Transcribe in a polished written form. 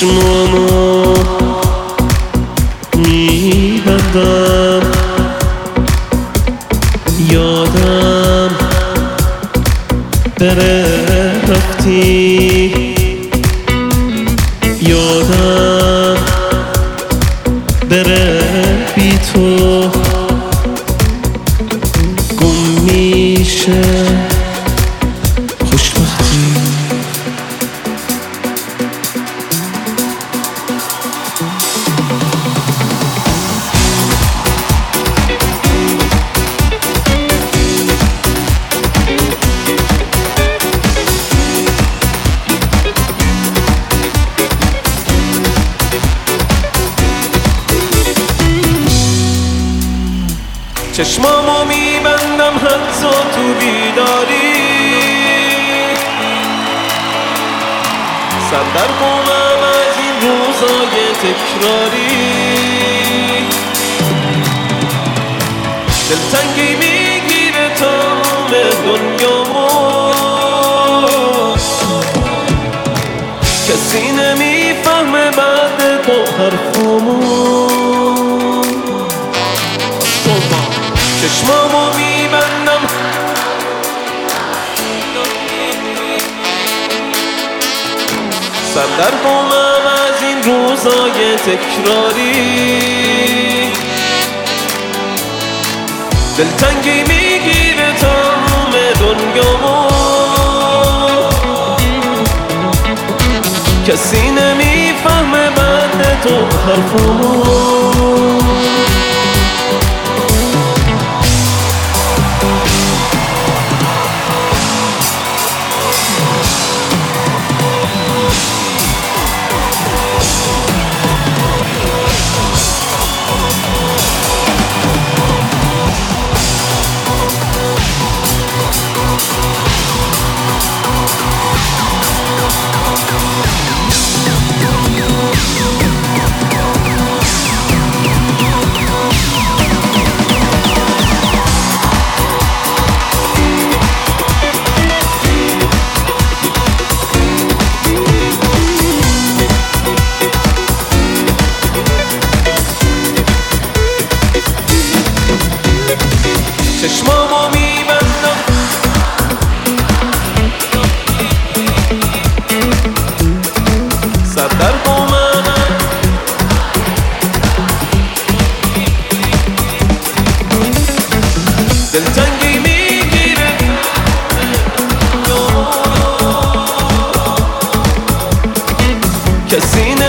چشمامو میبندم، یادم بره رفتی، یادم بره بی تو گم میشه خوشبختی. چشمامو میبندم حتی تو بیداری، سر در کنم از این روزای تکراری، دلتنگی میگیره تمام دنیامو، کسی نمیفهمه بعد تو حرفامو. چشمامو میبندم سر در کنم از این روزای تکراری، دلتنگی میگیره تمام دنیامو، کسی نمیفهمه بعد تو حرفامو. چشمامو میبندم سر در قومم، دلتنگی میگیره کسی